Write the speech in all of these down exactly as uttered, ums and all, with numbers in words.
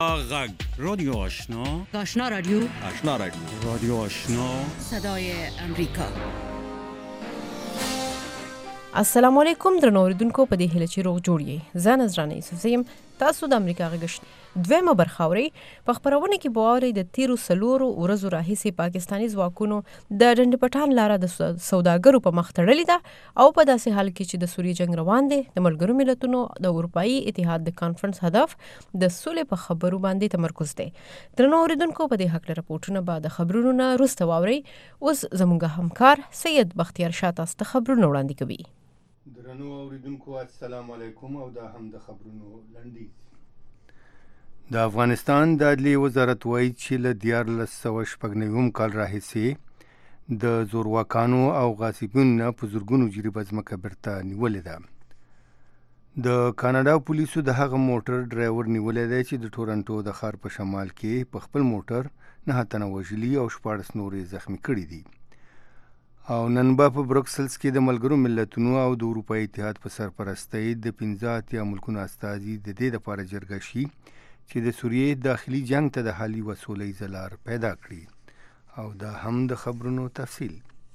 غږ رادیو آشنا آشنا رادیو آشنا رادیو رادیو آشنا صدای امریکا. السلام علیکم درنو اوریدونکو، په دې هیله چې روغ جوړ یې. زه نذرانه یوسف یم، تاسو د امریکا غږ دویمه برخه اورئ. په خپرونه کې به واورئ د تیرو څلورو ورځو راهیسې پاکستاني ځواکونو د ډنډ پټان لاره د سوداګرو په مخ تړلې ده او په داسې حال کې چې د سوریې جنګ روان دی. د ملګرو ملتونو د اروپایي اتحاد د کانفرنس هدف د سولې په خبرو باندې تمرکز دی. درنو اوریدونکو، په دې هکله راپورټونه به د خبرونو نه وروسته واورئ. اوس زموږ همکار سید بختیار شاه تاسو ته خبرونه وړاندې کوي. درنو اوریدونکو، السلام علیکم او دا هم د خبرونو لنډیز. د افغانستان د عدلیې وزارت وایي چې له دیارلس سوه شپږ نوي کال راهیسې د زورواکانو او غاصبینو نه په زرګونو جریبه ځمکه بیرته نیولې ده. د کاناډا پولیسو د هغه موټر ډرایور نیولی دی چې د ټورنټو د ښار په شمال کې په خپل موټر نهه تنه وژلي او شپاړس نورې زخمي کړي دي. او نن به په بروکسلز کې د ملګرو ملتونو او د اروپایي اتحاد په سرپرستۍ د پنځه اتیا ملکونو استازي د دې لپاره جرګه شي چې د سوریې داخلي جنگ ته د حل یوه سولیزه لار پیدا کړي. او دا هم د خبرونو تفصیل.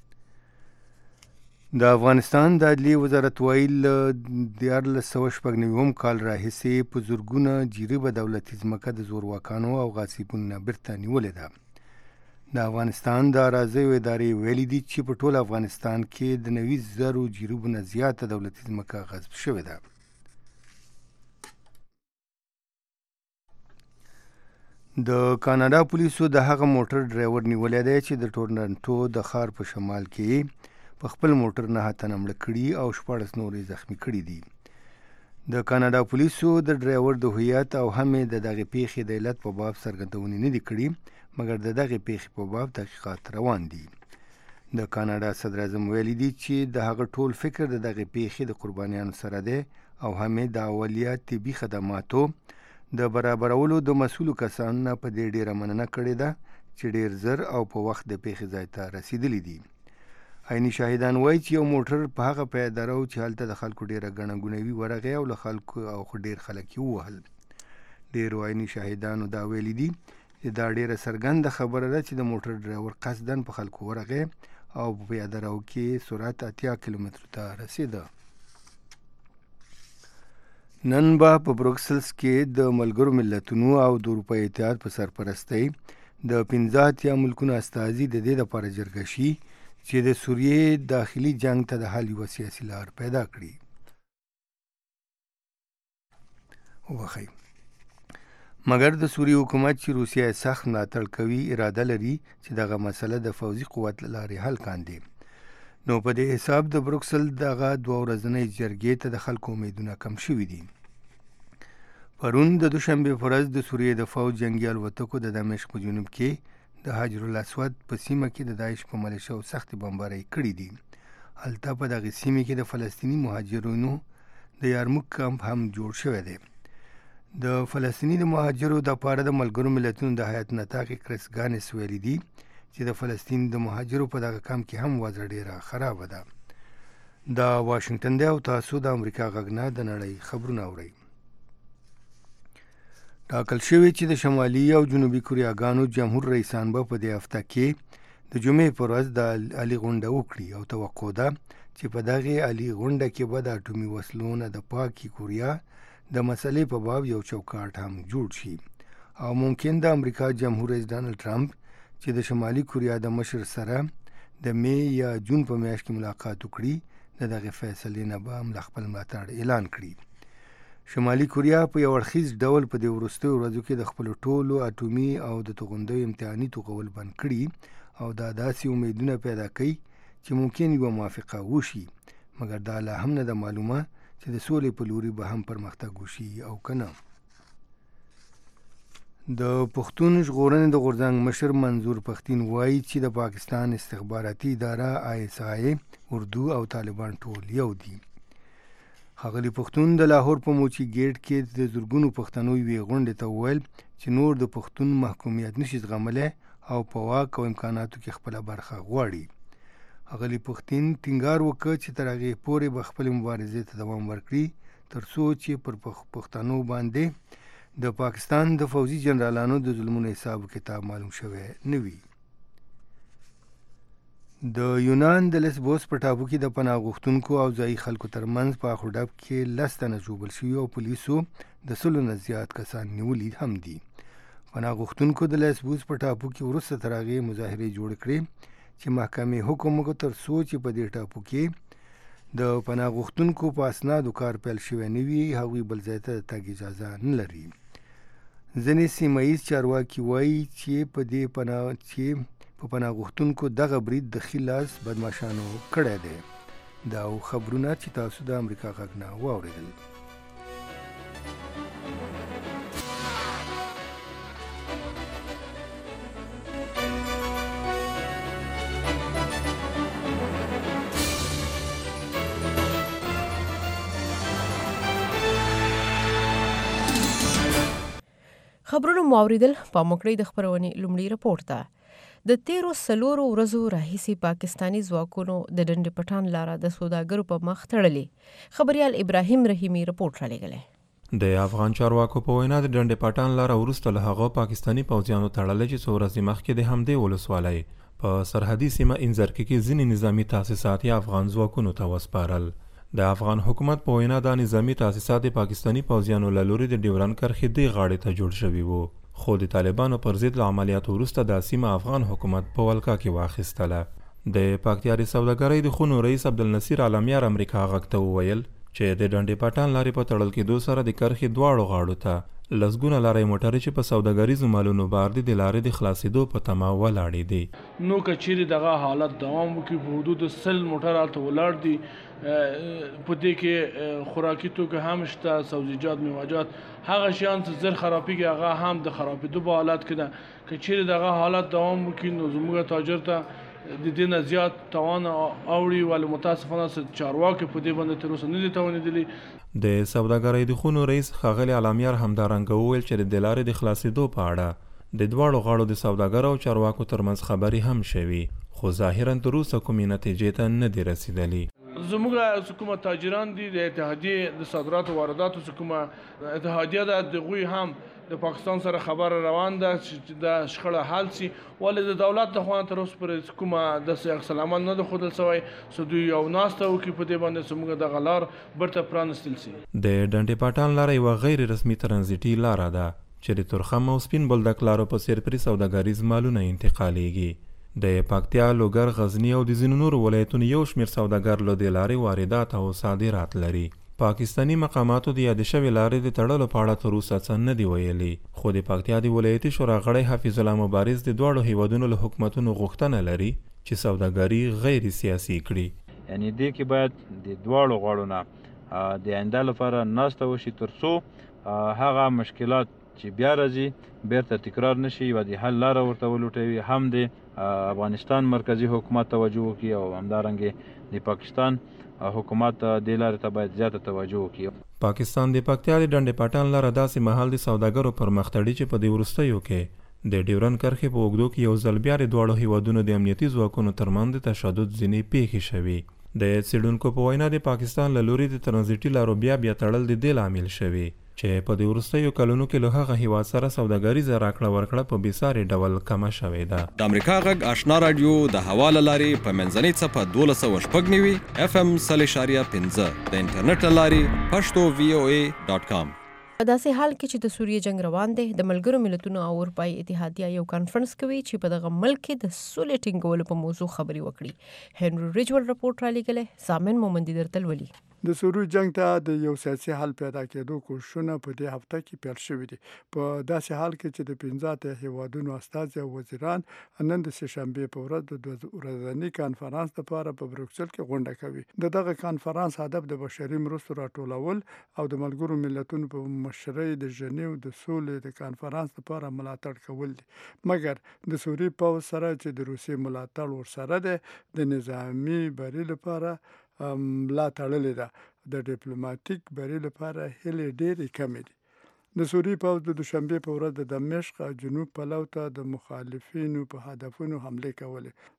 د افغانستان د عدلیې وزارت وایي له دیارلس سوه شپږ نوي کال راهیسې په زرګونه جریبه دولتي ځمکه د زورواکانو او غاصبینو نه بیرته نیولې ده. د افغانستان د اراضیو ادارې ویلي دي چې په ټول افغانستان کې د نوي زرو جریبو نه زیاته دولتي ځمکه غصب شوې ده. د کاناډا پولیسو د هغه موټر ډرایور نیولی دی چې د ټورنټو د ښار په شمال کې په خپل موټر نهه تنه مړه کړي او شپاړس نورې زخمي کړي دي. د کاناډا پولیسو د ډرایور د هویت او هم د دغې پیښې د علت په باب څرګندونې نه دي کړي، مګر د دغې پیښې په باب تحقیقات روان دي. د کاناډا صدر اعظم ویلي دي چې د هغه ټول فکر د دغې پیښې د قربانیانو سره دی او هم د اولیه طبي خدماتو د برابرولو د مسؤلو کسانو نه په دې ډیره مننه کړې ده چې ډیر زر او په وخت د پیښې ځای ته رسیدلی دي. عیني شاهدان وایي چې یو موټر په هغه پیاده رو چې هلته د خلکو ډیره ګڼه ګوڼه ورغی او له خلکو او ډیر خلک یې ووهل. ډیرو عیني شاهدانو دا ویلي دي چې دا ډیره څرګنده خبره ده چې د موټر ډرایور قصداً په خلکو ورغی او په پیاده رو کې سرعت اتیا کیلومترو ته رسیده. نن به په بروکسلز کې د ملګرو ملتونو او د اروپایي اتحاد په سرپرستۍ د پنځه اتیا ملکونو استازي د دې لپاره جرګه شي چې د سوریې داخلي جنگ ته د حل یوه سیاسي لار پیدا کړي. وبخئ. مګر د سوریې حکومت چې روسیه یې سخت ملاتړ کوي اراده لري چې دغه مسله د فوځي قوت له لارې حل کاندي. نو په دې حساب د بروکسل دغه دوه ورځنۍ جرګې ته د خلکو امیدونه کم شوي دي. پرون د دوشنبې په ورځ د سوریې د فوج جنګي الوتکو د دمشق په جنوب کې د حجر الاسود په سیمه کې د داعش په ملیشو سختې بمبارۍ کړي دي. هلته په دغې سیمې کې د فلسطیني مهاجرینو د یارموک کمپ هم جوړ شوی دی. د فلسطیني د مهاجرو دپاره د ملګرو ملتونو د هیات نطاق کریس ګانس ویلي دي چې د فلسطین د مهاجرو په دغه کمپ کې هم وضع ډیره خرابه ده. دا واشنګټن دی او تاسو د امریکا غږ نه د نړۍ خبرونه اورئ. ټاکل شوی چې د شمالي او جنوبي کوریاګانو جمهور رئیسان به په دې هفته کې د جمعې پر ورځ د عالي غونډه وکړي او توقع ده چې په دغې عالي غونډه کې به د اټومي وسلو نه د پاکي کوریا د مسلې په باب یو چوکاټ هم جوړ شي او ممکن د امریکا جمهور رئیس ډانلډ ټرمپ چې د شمالي کوریا د مشر سره د می یا جون په میاشت کې ملاقات وکړي د دغې فیصلې نه به هم خپل ملاتړ اعلان کړي. شمالي کوریا په یو اړخیز ډول په دې وروستیو ورځو کې د خپلو ټولو اټومي او د توغندیو امتحاني توغول بند کړي او دا داسې امیدونه پیدا کوي چې ممکن یوه موافقه وشي، مګر دا لا هم نه ده معلومه چې د سولې په لوري به هم پرمختګ وشي او که نه. د پښتون ژغورنې د غورځنګ مشر منظور پښتین وایي چې د پاکستان استخباراتي اداره آی اس آی اردو او طالبان ټول یو دي. ښاغلي پښتون د لاهور په موچي ګیټ کې د زرګونو پښتنو یوې غونډې ته وویل چې نور د پښتون محکومیت نشي زغملی او په واک او امکاناتو کې خپله برخه غواړي. ښاغلي پښتین ټینګار وکړ چې تر هغې پورې به خپلې مبارزې ته دوام ورکړي تر څو چې پر پښتنو باندې د پاکستان د فوزي جنرالانو د ظلمونو حساب کتاب معلوم شوی نه وي. د یونان د لسبوس په ټاپو کې د پناه غوښتونکو او ځایي خلکو ترمنځ په اخو ډب کې لس تنه ژوبل شوي او پولیسو د سلو نه زیات کسان نیولي هم دي. پناه غوښتونکو د لسبوس په ټاپو کې وروسته تر هغې مظاهرې جوړې کړې چې محکمې حکم وکړ تر څو چې په دې ټاپو کې د پناه غوښتونکو په اسنادو کار پیل شوی نه وي، هغوی بل ځای ته د تګ اجازه نه لري. ځینې سیمه ییز چارواکي وایي چې په دې پناه چې په پناه غوښتونکو دغه برید د ښي لاس بدماشانو کړی دی. دا خبرونه چې تاسو د امریکا غږ نه واورېدل. خبرونه مو اوریدل. پام وکړئ د خپرونې لومړی رپورټ ته. د تیرو څلورو ورځو راهیسې پاکستاني ځواکونو د ډنډ پټان لاره د سوداګرو په مخ تړلې. خبریال ابراهیم رحیمي رپورټ رالیږلی. د افغان چارواکو په وینا د ډنډ پټان لاره وروسته له هغه پاکستاني پوځیانو تړلې چې څو ورځې مخکې د همدې ولسوالۍ په سرحدي سیمه انزرکې کې ځینې نظامي تاسیسات یې افغان ځواکونو ته وسپارل. د افغان حکومت په وینا دا نظامي تاسیسات پاکستاني پوځیانو له لوري د ډیورن کرښې دې غاړې ته جوړ شوي وو، خو د طالبانو پر ضد له عملیاتو وروسته دا سیمه افغان حکومت په ولکه کې واخیستله. د پکتیا د سوداګرۍ د خونو رئیس عبدالنصیر عالمیار امریکا غږ ته وویل چې د ډنډ پټان لارې په تړل کېدو سره د کرښې دواړو غاړو ته لسګونه لارې موټرې چې په سوداګریزو مالونو بار دي د لارې د خلاصېدو په تمه ولاړې دي. نو که چیرې دغه حالت دوام وکړي په حدود سل موټر هلته ولاړ دي، په دې کې خوراکي توکي هم شته، سبزیجات، میوه‌جات، هغه شیان چې زر خرابېږي هغه هم د خرابېدو په حالت کې ده. که چیرې دغه حالت دوام وکړي نو زموږ تاجر ته د دې نه زیات تاوان اوړي، ولې متاسفانه چارواکي په دې باندې تر اوسه نه دي توانېدلي. د سوداګرۍ د خونو رئیس ښاغلی عالمیار همدارنګه وویل چې د دې لارې د خلاصېدو په اړه د دواړو غاړو د سوداګرو او چارواکو ترمنځ خبرې هم شوي، خو ظاهرا تر اوسه کومې نتیجې ته نه دي رسېدلي. زموږ حکومت تاجران دي د اتحادیې د صادراتو وارداتو حکومت اتحادیه ده، دغوی هم د پاکستان سره خبره روان ده چې د شخړه حل شي، ولې د دولت د خوا تر اوسه پورې کومه داسې عکس العمل نه ده ښودل شوی چې دوی یو ناسته وکړي په دې باندې چې موږ دغه لار بیرته پرانستل شي. د ډنډ پټان لاره یوه غیر رسمي ترانزیټي لاره ده چې د تورخم او سپین بولدک لارو په څېر پرې سوداګریز مالونه انتقالیږي. د پکتیا، لوګر، غزني او د ځینو نورو ولایتونو یو شمېر سوداګر له دې لارې واردات او صادرات لري. پاکستاني مقاماتو د یادې شوې لارې د تړلو په اړه تر اوسه څه نه دي ویلي، خو د پکتیا د ولایتي شورا غړی حفیظ الله مبارز د دواړو هیوادونو له حکومتونو غوښتنه لري چې سوداګري غیر سیاسي کړي. یعنی دې کې باید د دواړو غاړو نه د آینده لپاره ناسته وشي تر څو هغه مشکلات چې بیا راځي بیرته تکرار نشي و د حل لاره ورته ولوټوي. هم د افغانستان مرکزی حکومت توجه وکړي او همدارنګه د پاکستان حکومت دې لارې ته باید زیاته توجه وکړي. پاکستان د پکتیا د ډنډ پټان لاره داسې مهال د سوداګرو پر مخ تړي چې په دې وروستیو کې د ډیورن کرښې په اوږدو کې یو ځل بیا د دواړو هیوادونو د امنیتي ځواکونو ترمنځ د تشدد ځینې پیښې شوي. د څېړونکو په وینا د پاکستان له لوري د ترانزیټي لارو بیا بیا تړل د دې لامل شوي چې په دې وروستیو کلونو کې له هغه هیواد سره سوداګریزه راکړه ورکړه په بېساري ډول کمه شوې ده. د امریکا غږ آشنا راډیو د هوا له لارې په منځنۍ څپه دولس سوه شپږ نوي اف ام سل اشاریه پنځه د انټرنیټ له لارې پښتو وی او ای ډاټ کام. په داسې حال کې چې د سوریې جنگ روان دی، د ملګرو ملتونو او اروپایي اتحادیه یو کانفرنس کوي چې په دغه ملک کې د سولې ټینګولو په موضوع خبرې وکړي. هنري ریجول رپورټ رالیږلی. سامن مومندي درته لولي. د سوریې جنگ ته د یو سیاسي حل پیدا کېدو کوښښونه په دې هفته کې پیل شوي دي، په داسې حال کې چې د پنځه اتیا هیوادونو استازي او وزیران نن د سهشنبې په ورځ د دوه ورځني کانفرنس لپاره په بروکسل کې غونډه کوي. د دغه کانفرنس هدف د بشري مرستو راټولول او د ملګرو ملتونو په مشرۍ د ژنیو د سولې د کانفرنس لپاره ملاتړ کول دي. مګر د سوریې پوځ سره چې د روسیې ملاتړ ورسره دی، د نظامي بری لپاره ملا تړلې ده. د ډیپلوماټیک بری لپاره هیلې ډېرې کمې دي. د سوریې پوځ د دوشنبې په ورځ د دمشق جنوب پلو ته د مخالفینو په هدفونو حملې کولې.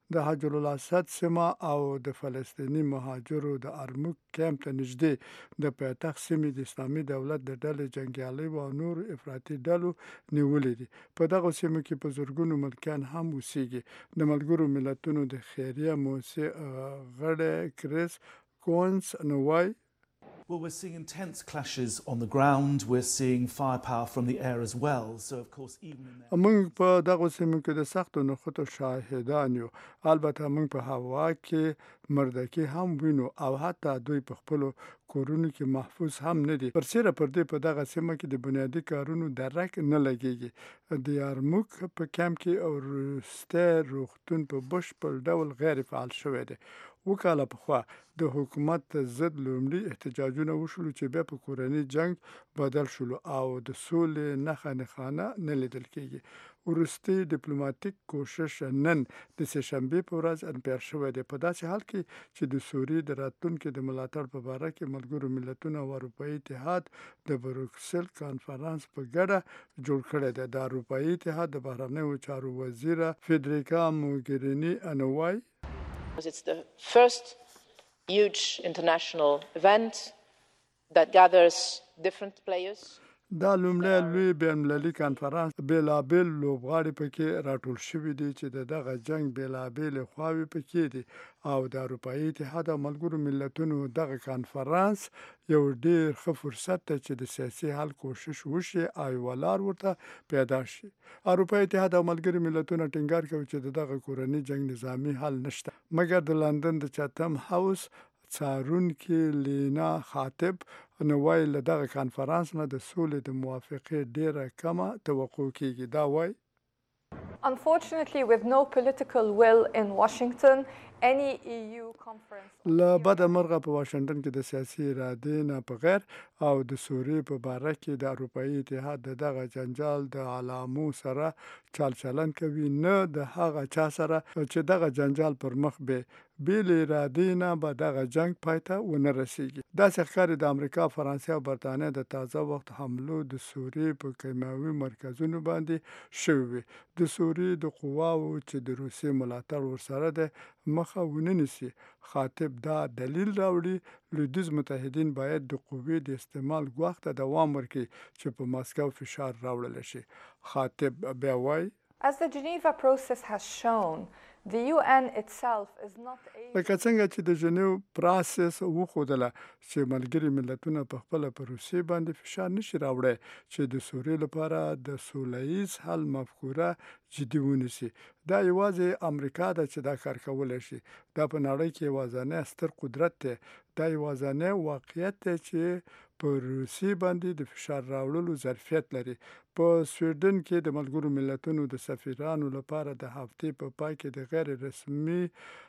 د حجر الاسد سیمه او د فلسطینی مهاجرو د ارموک کیمپ ته نږدې د پایتخت سیمې د اسلامي دولت د ډلې جنګیالي او نور افراطي ډلو نیولې دي. په دغه سیمو کې په زرګونو ملکیان هم اوسېږي. د ملګرو ملتونو د خیریه موسسې غړی کریس کونس نو وایي Well, we're seeing intense clashes on the ground. We're seeing firepower from the air as well. So, of course, even in there... موږ په دغه سیمو کې د سختو نښتو شاهدان یو. البته موږ په هوا کې مردکي هم وینو او حتی دوی په خپلو کورونو کې محفوظ هم نه دي. پر سیره پر دې په دغه سیمه کې د بنیادي کارونو درک نه لګیږي. د یارموک په کیمپ کې او وروستی روغتون په بشپړ ډول غیر فعال شوی دی. وکاله پخوا د حکومت ضد لومړي احتجاجونه وشول چې بیا په کورني جنگ بدل شول او د سولې نښه نښانه نه لیدل کېږي. وروستي ډیپلوماټیک کوشش نن د سهشنبې په ورځ پیل شوی دی. په داسې حال کې چې د سوریې د راتلونکي د ملاتړ په باره کې ملګرو ملتونو او اروپایي اتحاد د بروکسل کانفرانس په ګډه جوړ کړی دی. د اروپایي اتحاد د بهرنیو چارو وزیره فیدریکا موګریني انوای It's the first huge international event that gathers different players. دا لومړی لوی بین‌المللي کانفرانس بېلابېل لوبغاړي پکې راټول شوي دي چې د دغه جنګ بېلابېلې خواوې پکې دي او د اروپایي اتحاد او ملګرو ملتونو دغه کانفرانس یو ډېر ښه فرصت دی چې د سیاسي حل کوشش وشي او یوه لار ورته پیدا شي. اروپایي اتحاد او ملګري ملتونه ټینګار کوي چې د دغه کورني جنګ نظامي حل نشته، مګر د لندن د چاتم هاوس څارونکي لینا خاطب نو وایي له دغه کانفرانس نه د سولې د موافقې ډیره کمه توقع کیږي. دا وایي Unfortunately, with no political will in Washington, any E U conference... له بده مرغه په واشنګټن کې د سیاسي ارادې نه په غیر او د سوریې په باره کې د اروپایي اتحاد د دغه جنجال د علامو سره چال چلن کوي، نه د هغه چا سره چې دغه جنجال پر مخ به بیل ارادې نه به دغه جنگ پای ته ونه رسیږي. داسې ښکاري د امریکا، فرانسې او برطانیه د تازه وخت حملو د سوریې په کیمیاوي مرکزونو باندې شوي وي. د سوریې د قواو چې د روسیې ملاتړ ورسره دی مخه ونه نیسي. خاطب دا دلیل راوړي لویدیځ متحدین باید د قوې د استعمال ګواښ ته دوام ورکړي چې په ماسکو فشار راوړل شي. خاطب بیا وایي As the Geneva process has shown, the U N itself is not able... لکه څنګه چې د ژنیو پروسس وښودله چې ملګري ملتونه په خپله په روسیې باندې فشار نشي راوړی چې د سوریې لپاره د سوله ییز حل مفکوره جدي ونیسي. دا یوازې امریکا ده چې دا کار کولی شي. دا په نړۍ کې یوازینی ستر قدرت دی. دا یوازینی واقعیت دی چې په روسیې باندې د فشار راوړلو ظرفیت لري. په سویډن کې د ملګرو ملتونو د سفیرانو لپاره د هفتې په پای کې د غیر رسمي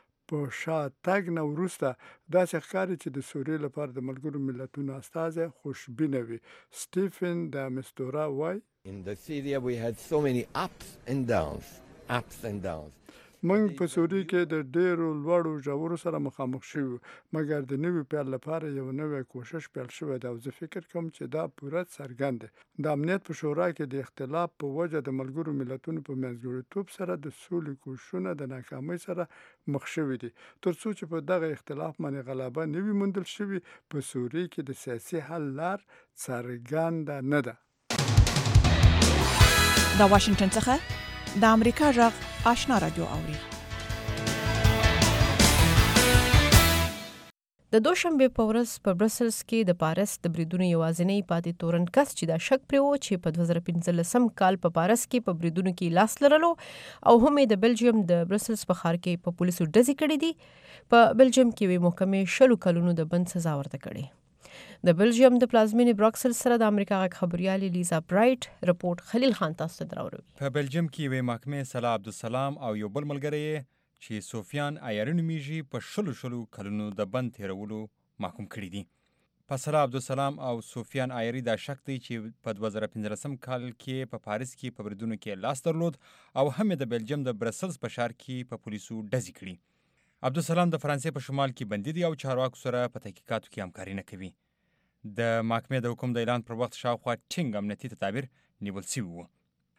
په شا تګ نه وروسته داسې ښکاري چې د سوریې لپاره د ملګرو ملتونو استازی خوشبینه وي. سټیفن د مستورا وایي In the Syria we had so many ups and downs, ups and downs. موږ په سوریې کې د ډېرو لوړو ژورو سره مخامخ شوي، مګر د نوي پیل لپاره یو نوی کوشش پیل شوی دی او زه فکر کوم چې دا پوره څرګند دی. د امنیت په شورا کې د اختلاف په وجه د ملګرو ملتونو په منځګړیتوب سره د سولې کوششونه د ناکامۍ سره مخ شوي دي. تر څو چې په دغه اختلاف باندې غلبه نه وي موندل شوي، په سوریې کې د سیاسي حل لار څرګنده نه ده. د واشنگټن څخه د امریکا غږ آشنا رادیو اوري. د دوشنبه په ورځ په برسلز کې د پاریس د بریدونو یوازینی پاتې تورن کس چې دا شک پرې و چې په دوه زره پنځلسم کال په پاریس کې په بریدونو کې لاس لرلو او هم د بلجیم د برسلز په ښار کې په پولیسو ډزې کړې دي. په بلجیم کې وی محکمې شلو کلونو د بند سزا ورته کړې. د بلجیم د پلازمینې بروکسل سره د امریکا غږ خبريال لیزا برایټ رپورت خلیل خان تاسو ته دراوړي. په بلجیم کې وی محکمې صلاح عبدالسلام او یو بل ملګری چې سفیان عیاري نومیږي په شلو شلو کلونو د بند تیرولو محکوم کړي دي. په صلاح عبدالسلام او سفیان عیاري دا شک دی چې په دوه زره پنځلسم کال کې په پاریس کې په بریدونو کې لاس درلود او هم د بلجیم د برسلز په ښار کې په پولیسو ډزې کړي. عبدالسلام د فرانسې په شمال کې بندي دی او چارواکو سره په تحقیقاتو کې همکاري نه کوي. د محکمې د حکم د اعلان پر وخت شاوخوا ټینګ امنیتي تدابیر نیول شوي وو.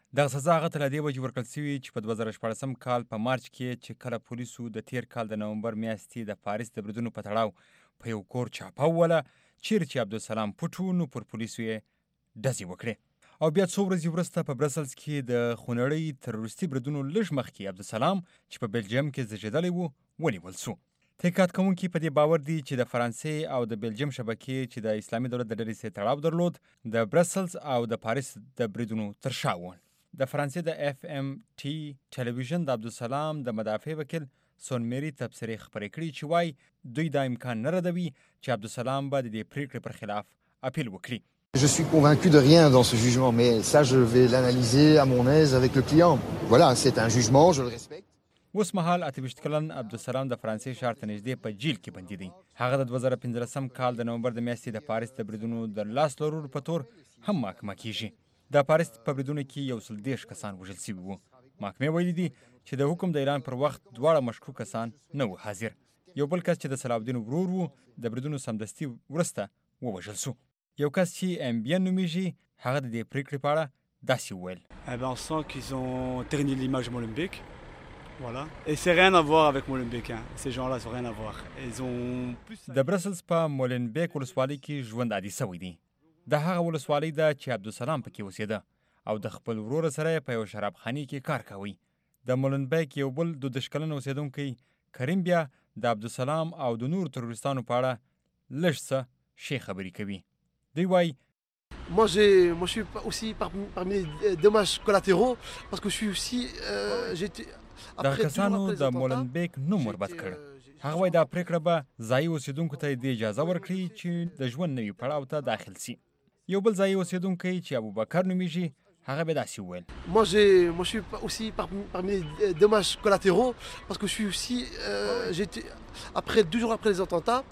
دغه سزا هغه ته له دې وجې ورکړل سوي چې په دوه زره شپاړسم کال په مارچ کې چې کله پولیسو د تیر کال د نومبر میاشتې د پاریس د بریدونو په تړاو په یو کور چاپه ووله، چیرې چې عبدالسلام پټ و، نو پر پولیسو یې ډزې وکړې. او بیا څو ورځې وروسته په برسلز کې د خونړۍ تروریستي بریدونو لږ مخکې عبدالسلام چې په بلجیم کې زېږېدلی و ونیول سو. تحقیقات کوونکي په دې باور دي چې د فرانسې او د بلجیم شبکې چې د اسلامي دولت د ډلې سره تړاو درلود د برسلز او د پاریس د بریدونو تر شا وو. د فرانسې د اف ام ټي ټلویزیون د عبدالسلام د مدافع وکیل سونمیری تبصرې خپرې کړي چې وایي دوی دا امکان نه ردوي چې عبدالسلام به د دې پریکړې پر خلاف اپیل وکړي. Je suis convaincu de rien dans ce jugement, mais ça je vais l'analyser à mon aise avec le client. Voilà, c'est un jugement, je le respecte. اوس مهال اته ویشت کلن عبدالسلام د فرانسې ښار ته نږدې په جیل کې بندي دی. هغه د دوه زره پنځلسم کال د نومبر د میاشتې د پاریس د بریدونو د لاس لرلو په تور هم محاکمه کیږي. د پاریس په بریدونو کې یو سل دېرش کسان وژل سوي وو. محکمې ویلي دي چې د حکم د اعلان پر وخت دواړه مشکوک کسان نه وو حاضر. یو بل کس چې د صلاح الدین ورور وو د بریدونو سمدستي وروسته ووژل سو. یو کس چې امبین نومیږي هغه د دې پریکړې په اړه داسې وویل. Eh ben, on sent qu'ils ont terni l'image de Molenbeek. Voilà. Et c'est rien à voir avec Molenbeek. Hein. Ces gens-là, ils ont rien à voir. Ils ont plus... د برسلز په مولنبیک ولسوالۍ کې ژوند عادي سوی دی. د هغه ولسوالۍ ده چې عبدالسلام پکې اوسېده او د خپل ورور سره په یو شرابخانې کې کار کوي. د مولنبیک یو بل دودش کلن اوسېدونکی کریم بیا د عبدالسلام او د نور تروریستانو په اړه لږ څه ښې خبرې کوي. دوی وایي Moi, j'ai, moi, je suis aussi parmi, parmi les dommages collatéraux parce que je suis aussi. Euh, j'étais. دغه کسانو د مولنبیک نوم وربد کړ. هغه وایي دا پریکړه به ځایي اوسېدونکو ته د اجازه ورکړي چې د ژوند نوي پړاو ته داخل سي. یو بل ځایي اوسېدونکی چې ابوبکر نومیږي هغه به داسې وویل. Moi, j'ai, moi, je suis aussi parmi, parmi les dommages collatéraux parce que je suis aussi. Euh, j'étais après deux jours après les attentats.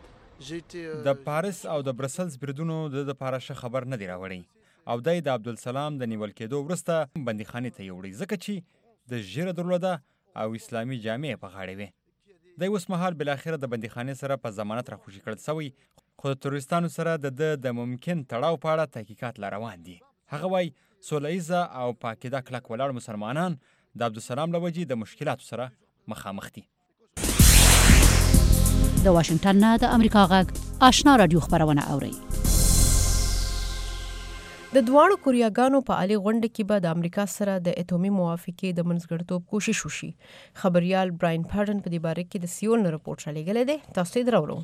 د پاریس او د برسلز بریدونو د دپاره ښه خبر نه دی راوړی او دی د عبدالسلام د نیول کېدو وروسته بندیخانې ته یوړی ځکه چې د ژیره درلوده او اسلامي جامې په غاړه وې. دی اوس مهال بالاخره د بندیخانې سره په ضمانت راخوشي کړل سوی خو د تروریستانو سره د ده د ممکن تړاو په اړه تحقیقات لا روان دي. هغه وایي سوله ایزه او په عقیده کلک ولاړ مسلمانان د عبدالسلام له وجې د مشکلاتو سره مخامخ دي. د واشنگټن نه د امریکا غږ آشنا رادیو خبرونه اوري. د دواړو کوریاګانو په عالي غونډه کې به د امریکا سره د اټومي موافقې د منځګړیتوب کوشش وشي. خبريال براین پارډن په دې باره کې د سیول نه رپورټ رالیږلی دی. تاسو یې درولو.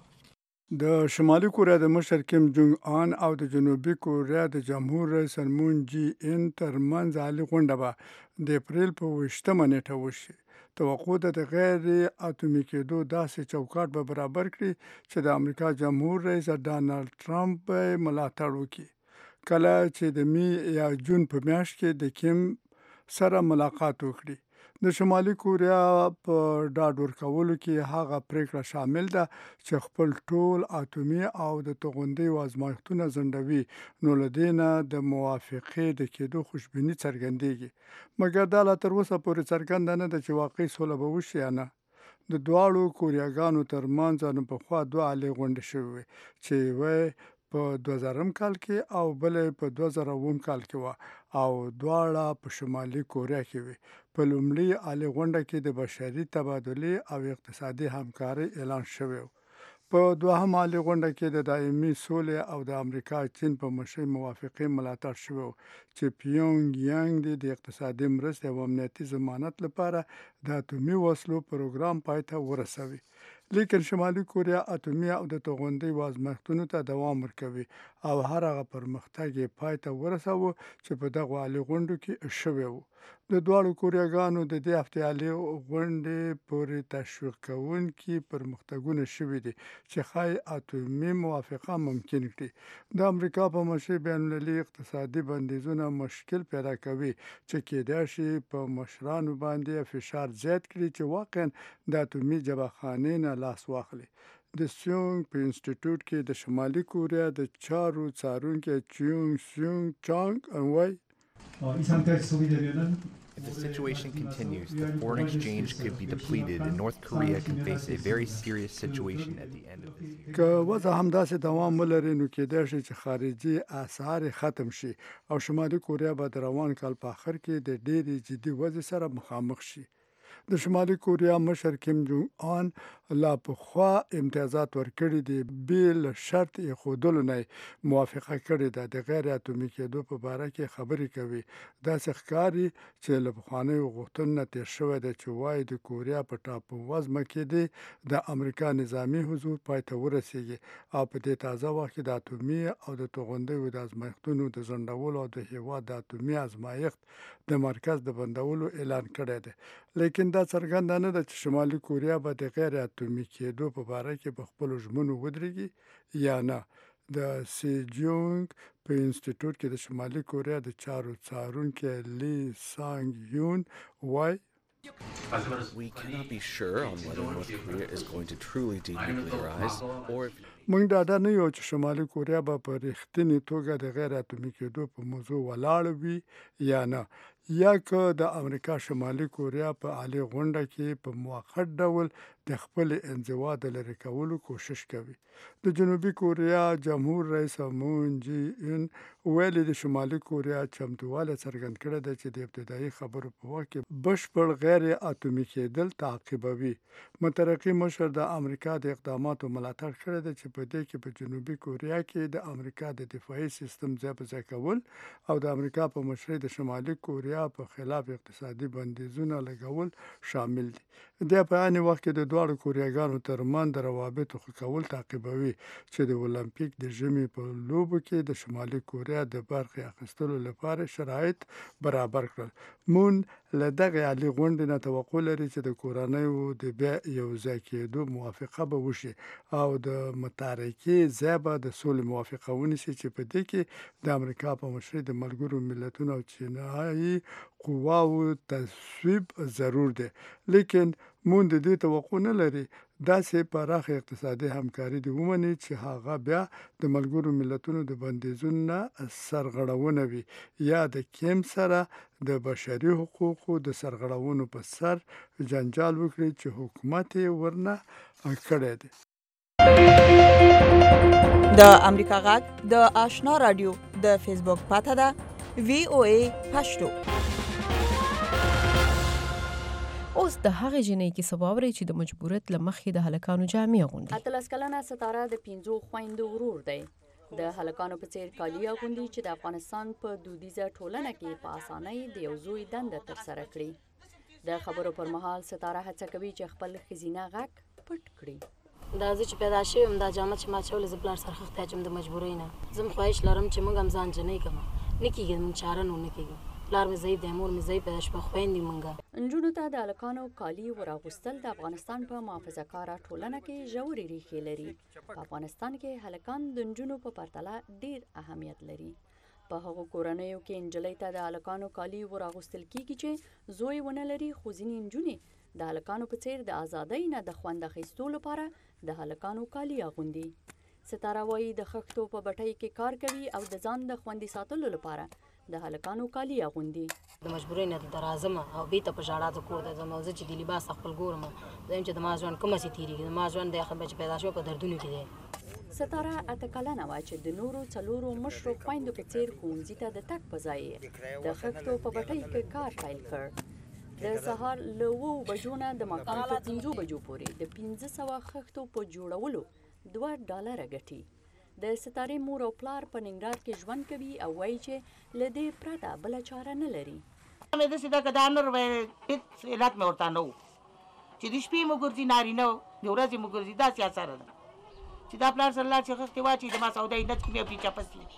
د شمالي کوریا د مشر کیم جونګ ان او د جنوبي کوریا د جمهور رئیس مون جی ان ترمنځ عالي غونډه به د اپریل په اوویشتمه نیټه وشي. توقع ده د غیر اتومي کېدو داسې چوکاټ به برابر کړي چې د امریکا جمهور رئیس ډانلډ ټرمپ ملاتړ وکړي. کله چې د می یا جون په میاشت کې د کیم سره ملاقات وکړي. د شمالي کوریا په ډاډ ورکولو کې هغه پریکړه شامل ده چې خپل ټول اتومي او د توغندیو ازمایښتونه ځنډوي، نو له دې نه د موافقې د کېدو خوشبیني څرګندېږي. مګر دا لا تر اوسه پورې څرګنده نه ده چې واقعي سوله به وشي یا نه. د دواړو کوریاګانو ترمنځ نو پخوا دوه عالي غونډې شوې وې چې یوه په دوه زرم کال کې او بلې په دوه زره اووم کال کې وه او دواړه په شمالي کوریا کې وې. په لومړي عالي غونډه کې د بشري تبادلې او اقتصادي همکارۍ اعلان شوی و. په دوهم عالي غونډه کې د دایمي سولې او د امریکا چین په مشرۍ موافقې ملاتړ شوی و چې پیونګ یانګ د اقتصادي مرستې او امنیتي ضمانت لپاره د اتومي وسلو پروګرام پای ته ورسوي. لیکن شمالي کوریا اتومي او د توغندیو ازمایښتونو ته دوام ورکوي او هر هغه پرمختګ یې پای ته ورساوه چې په دغو عالي غونډو کې شوی و. د دواړو کوریاګانو د دې هفتې عالي غونډې پورې تشویق کوونکي پرمختګونه شوي دي چې ښایي اتومي موافقه ممکن کړي. د امریکا په مشرۍ بین المللي اقتصادي بندیزونه مشکل پیدا کوي چې کېدای شي په مشرانو باندې فشار زیات کړي چې واقعا د اتومي جبههخانې نه لاس واخلي. د سیونګ په انسټیټیوټ کې د شمالي کوریا د چارو څارونکی چیونګ سیونګ چانګ وایي 이 상태에서 소비되면은 If the situation continues, the foreign exchange could be depleted and North Korea can face a very serious situation at the end of this year. که وضع همداسې دوام ولري نو کېدای شي چې خارجي اسعار ختم شي او شمالي کوریا به د روان کال په آخر کې د ډېرې جدي وضع سره مخامخ شي. د شمالي کوریا مشر کیم جونګ آن لا پخوا امتیازات ورکړي دي بیل شرط ایښودلو نه موافقه کړې ده د غیر اتومي کېدو په باره کې خبرې کوي. داسې ښکاري چې له پخوانیو غوښتنو نه تېر شوی دی چې وایي د کوریا په ټاپو وزمه کې دی د امریکا نظامي حضور پای ته ورسیږي او په دې تازه وخت کې د اتومي او د توغندیو د ازمایښتونو د ځنډولو او د هېواد د اتومي ازمایښت د مرکز د بندولو اعلان کړی دی. لیکن دا څرګنده نه ده چې شمالي کوریا به د غیر اتومي کېدو په باره کې په خپلو ژمنو ودرېږي یا نه. د سیجونګ په انسټیټوټ کې د شمالي کوریا د چارو څارونکی لی سانګ یون وایي We cannot be sure on whether North Korea is going to truly denuclearize or if موږ ډاډه نه یو چې شمالي کوریا به په رښتینې توګه د غیر اتومي کېدو په موضوع ولاړ وي یا نه یا که د امریکا شمالي کوریا په عالي غونډه کې په موقت ډول د خپل انزوا د لرې کولو کوشش کوي. د جنوبي کوریا جمهور رئیس مون جی ان ویلي د شمالي کوریا چمتووالی څرګند کړی دی چې د ابتدایي خبرو په وخت کې بشپړ غیر اتومي کېدل تعقیبوي. مترقي مشر د امریکا د اقداماتو ملاتړ کړی دی چې په دې کې په جنوبي کوریا کې د امریکا د دفاعي سیستم ځای په ځای کول او د امریکا په مشرۍ د شمالي کوریا په خلاف اقتصادي بندیزونه لګول شامل دي. د په عین وخت کې د دواړو کوریاګانو ترمنځ د روابطو ښه کول تعقیبوي چې د اولمپیک د ژمي په لوبو کې د شمالي کوریا د برخې اخیستلو لپاره شرایط برابر کړل. مون له دغه عالي غونډې نه توقع لري چې د کورنیو د بیا یو ځای کېدو موافقه به وشي او د متارکې ځای به د سولې موافقه ونیسي چې په دې کې د امریکا په مشرۍ د ملګرو ملتونو او چینایي قواو تصویب ضرور دی. لیکن مون د دې توقع نه لري داسې پراخه اقتصادي همکاري دې ومني چې هغه بیا د ملګرو ملتونو د بندیزونو نه سرغړونه وي یا د کیم سره د بشري حقوقو د سرغړونو په سر جنجال وکړي چې حکومت یې ورنه کړی دی. د امریکا غږ د آشنا رادیو د فیسبوک پاته ده وی او ای پښتو. اوس د هغې جنۍ کې سباوري چې د مجبوریت له مخې د هلکانو جامې اغوندي. اتلس کلنه ستاره د پنځو خویندو ورور دی. د هلکانو په څیر کالي اغوندي چې د افغانستان په دودیزه ټولنه کې په اسانۍ د یو زوی دنده ترسره کړي. د خبرو پر مهال ستاره هڅه کوي چې خپل ښځینه غږ پټ کړي. دا زه چې پیدا شوم دا جامه چې ما چولې زه پلار سره خښته اچوم د مجبورۍ نه. زه خواهش لرم چې موږ هم ځان جنۍ کړم نه کېږي موږ چاره نو نه کېږو. پلار مې ضعیف دی مور مې ضعیف پیدا شوه خویندې موږ. نجونو ته د هلکانو کالي وراغوستل د افغانستان په محافظه کاره ټولنه کې ژورې ریښې لري. په افغانستان کې هلکان د نجونو په پرتله ډېر اهمیت لري. په هغو کورنیو کې نجلۍ ته د هلکانو کالي وراغوستل کېږي چې زوی ونه لري خو ځینې نجونې د هلکانو په څیر د ازادۍ نه د خوند اخیستو لپاره د هلکانو کالي اغوندي. ستاره وایي د خښتو په بټۍ کې کار کوي او د ځان د خوندي ساتلو لپاره د هلکانو کالي اغوندي. د مجبورۍ نه دلته راځم او بېرته په ژړا زه کور ته ځم او زه چې د لباس خپل ګورم زه یم چې د ما ژوند کومه سي تېرېږي د ما ژوند دی چې پیدا شوی په دردونو کې دی. ستاره اته کلنه وه چې د نورو څلورو مشرو خویندو په څېر ښوونځي ته د تګ په ځای د خښتو په بټۍ کې کار پیل کړ. د سهار له اوو بجو نه د ماښام په پنځو بجو پورې د پنځه سوه خښتو په جوړولو دوه ډالره ګټي. د ستارې مور او پلار په ننګرهار کې ژوند کوي او وایي چې له دې پرته بله چاره نه لري. مې داسې ده که دا نر هېڅ علت مې ورته نه و چې د شپې مو ګرځي نارینه د ورځې مو ګرځي داسې اثره ده چې دا پلار سره لاړ چې خښتې واچوي د ما سودا یې نه کومې پېچه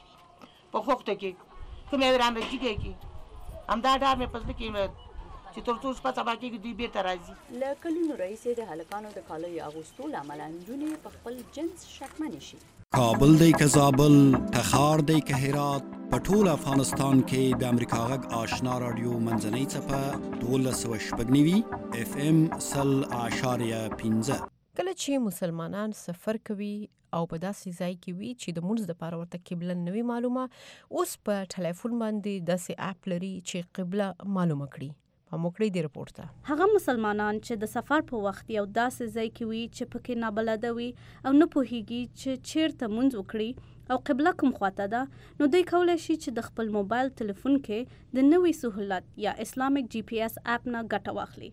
پسې په خښتو کې کومې رانه جګې کې همدا ډار مې په زړه کې چې تر څو شپه سبا کېږي دوی بېرته راځي. له کلونو راهیسې د هلکانو د کالیو اغوستو له امله نجونې په خپل جنس شکمنې شي. کابل دی که زابل، تخار دی که هرات، په ټول افغانستان کې د امریکا غږ آشنا رادیو منځنۍ څپه دولس سوه شپږ نوي اف ام سل اعشاریه پنځه. کله چې مسلمانان سفر کوي او په داسې ځای کې وي چې د مونځ دپاره ورته قبله نه وي معلومه، اوس په ټلیفون باندې داسې اپ لري چې قبله معلومه کړي. په موکړی دی رپورت ته. هغه مسلمانان چې د سفر په وخت یو داسې ځای کې وي چې پکې نابلده وي او نه پوهیږي چې چیرته مونځ وکړي او قبله کوم خواته ده، نو دوی کولی شي چې د خپل موبایل تلیفون کې د نوې سهولت یا اسلامیک جی پی اس اپ نه ګټه واخلي.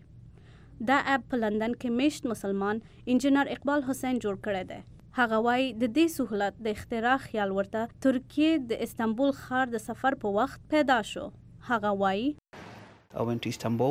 دا اپ په لندن کې میشت مسلمان انجینر اقبال حسین جوړ کړی دی. هغه وایي د دې سهولت د اختراع خیال ورته ترکیې د استنبول ښار د سفر په وخت پیدا شو. هغه وایي I went to Istanbul,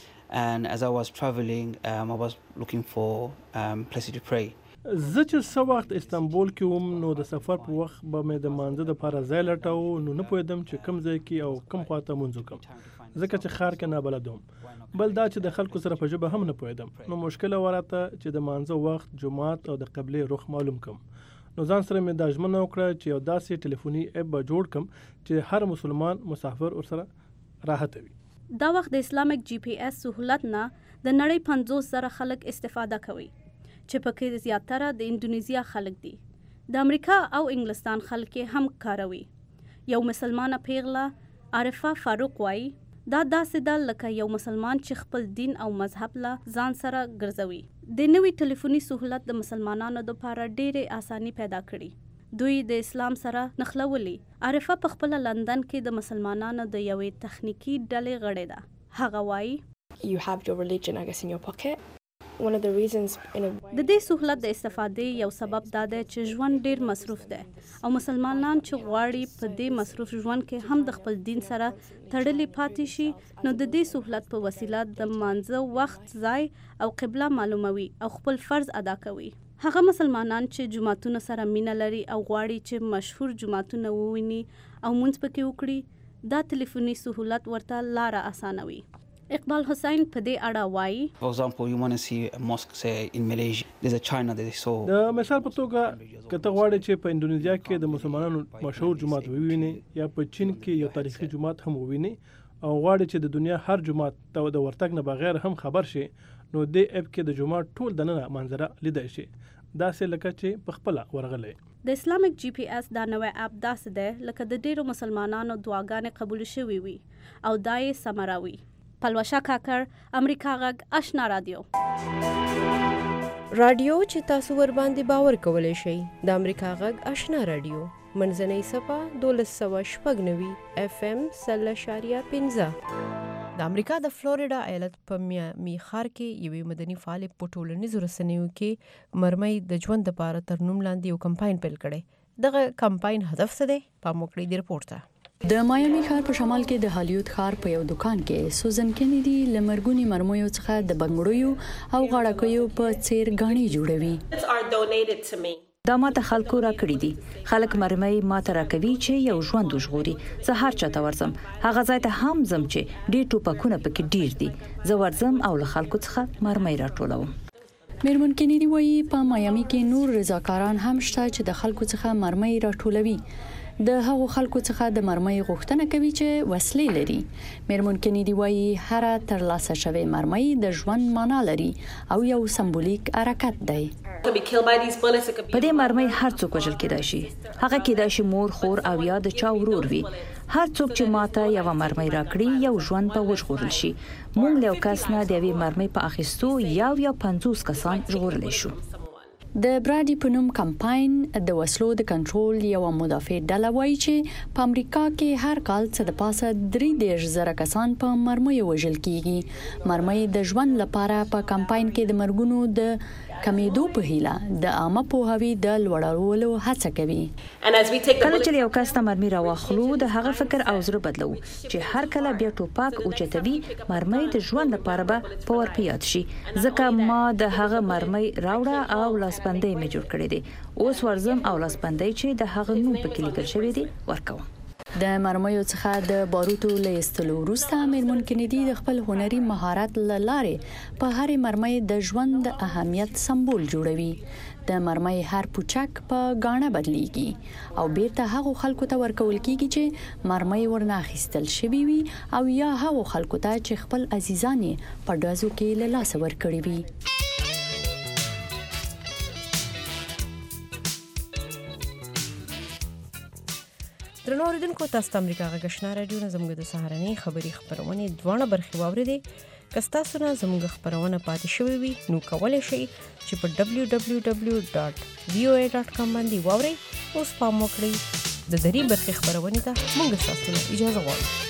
and as I was traveling, um, I was looking for um, places to pray. زه چې څه وخت استنبول کې وم نو د سفر په وخت به مې د مانځه دپاره ځای لټاوه، نو نه پوهېدم چې کوم ځای کې او کوم خواته مونځ وکړم، ځکه چې ښار کې نابلد وم. بل دا چې د خلکو سره په ژبه هم نه پوهېدم، نو مشکله وراته چې د مانځه وخت، جومات او د قبلې رخ معلوم کړم. نو ځان سره مې دا ژمنه وکړه چې یو داسې ټلیفوني اپ به جوړ کړم چې هر مسلمان مسافر ورسره راحته وي. دا وخت د اسلامیک جی پی اس سهولت نه د نړۍ پنځوس زره خلک استفاده کوي چې پکې زیاتره د اندونیزیا خلک دي. د امریکا او انګلستان خلک هم کاروي. یو مسلمانه پیغله عارفه فاروق وایي دا داسې ده لکه یو مسلمان چې خپل دین او مذهب له ځان سره ګرځوي. د نوي ټلیفوني سهولت د مسلمانانو لپاره ډېرې اساني پیدا کړي. دوی د اسلام سره نښلولي. عارفه په خپل لندن کې د مسلمانانو د یوې تخنیکی ډلې غړې ده. هغه وایي You have your religion, I guess, in your pocket. One of the reasons in a د دې سهولت د استفادې یو سبب دا دی چې ژوند ډیر مصروف دی او مسلمانان چې غواړي په دې مصروف ژوند کې هم د خپل دین سره تړلي پاتې شي، نو د دې سهولت په وسیله د مانځه وخت، ځای او قبله معلوموي او خپل فرض ادا کوي. هغه مسلمانان چې جماعتونو سره مینه لري او غواړي چې مشهور جماعتونه وویني او مونځ پکې وکړي، دا ټلیفوني سهولت ورته لاره اسانوي. اقبال حسین په دې اړه وایي For example, you want to see a mosque, say, in Malaysia. There's a China that they saw. د مثال په توګه که ته غواړې چې په اندونیزیا کې د مسلمانانو مشهور جماعت وویني یا په چین کې یو تاریخي جماعت هم وویني او غواړې چې د دنیا هر جماعت ته د ورتګ نه بغیر هم خبر شي، نو دې اپ کې د جماعت ټول دننه منظره لیدای شي، داسې لکه چې په خپله ورغلی. د اسلامیک جی پی اس دا نوی اپ داسې دی لکه د ډیرو مسلمانانو دعاګانې قبول شوي وي او دا یې ثمره وي. پلوشه کاکر، امریکا غږ، آشنا رادیو. رادیو چې تاسو ور باندې باور کولای شئ د امریکا غږ آشنا رادیو منځنۍ صفه دولس سوه شپږ نوي اف ام سل اشاریه پنځه. د امریکا د فلوریډا ایالت په میامي ښار کې یوې مدني فعالې په ټولنیزو رسنیو کې مرمۍ د ژوند لپاره تر نوم لاندې یو کمپاین پیل کړی. دغه کمپاین هدف څه دی؟ په موکړی دی رپورت ته. د مایامي ښار په شمال کې د هالیوډ ښار په یو دکان کې سوزن کینیدي له مرګونی مرمیو څخه د بنګړیو او غاړکیو په څیر غاڼې جوړوي. دا ماته خلکو را کړی دي. خلک مرمۍ ماته را کوي چې یو ژوند وژغوري. زه هر چاته ورځم، هغه ځای ته هم ځم چې ډېر ټوپکونه پکې ډېر دي. زه ورځم او له خلکو څخه مرمۍ راټولوم. میرمن کینیدي وایي په مایامي کې نور رضاکاران هم شته چې د خلکو څخه مرمۍ راټولوي. د هغو خلکو څخه د مرمۍ غوښتنه کوي چې وسلې لري. میرمن کینیدي وایي هر ترلاسه شوی مرمۍ د ژوند معنا لري او یو سمبولیک حرکت دی. په دې مرمۍ هر څوک وژل کېدای شي. هغه کېدای شي مور، خور او یا د چا ورور وي. هر څوک چې ماته یو مرمۍ راکړي یو ژوند به وژغورل شي. موږ له یو کس نه د یوې مرمۍ په اخیستو یو یا پنځوس کسان ژغورلی شو. د برادي په نوم کمپاین د وسلو د کنټرول یو مدافع ډله وایي چې په امریکا کې هر کال څه د پاسه درې دېرش زره کسان په مرمیو وژل کیږي. مرمۍ د ژوند لپاره په کمپاین کې د مرګونو د کمیدو په هیله د عامه پوهاوي د لوړولو هڅه کوي. کله چې یو کس ته مرمۍ راواخلو د هغه فکر او زړه بدلو چې هر کله بیا ټوپک اوچتوي مرمۍ د ژوند لپاره به په ور پیاد شي. ځکه ما د هغه مرمۍ راوړه او لاسبندۍ مې جوړ کړې دي. اوس ورځم او لاسبندۍ چې د هغه نوم پکې لیکل شوی دی ورکوم. د مرمیو څخه د باروتو له ایستلو وروسته میرمن کینیدي د خپل هنري مهارت له لارې په هر مرمۍ د ژوند د اهمیت سمبول جوړوي. د مرمۍ هر پوچک په غاڼه بدلیږي او بیرته هغو خلکو ته ورکول کیږي چې مرمۍ ورنه اخیستل شوی وي او یا هغو خلکو ته چې خپل عزیزان په ډازو کې له لاسه ورکړي وي. درنو اوریدونکو تاسو ته امریکا غږ آشنا رادیو نه زموږ د سهارنۍ خبري خبرونه دوه برخې واوریدې. که ستاسو نه زموږ خبرونه پاتې شوې وي نو کولی شئ چې په ډبلیو ډبلیو ډبلیو ډاټ وی او ای ډاټ کام باندې واورئ. اوس پام وکړئ د درې برخې خبرونې ته موږ ستاسو نه اجازه غواړو.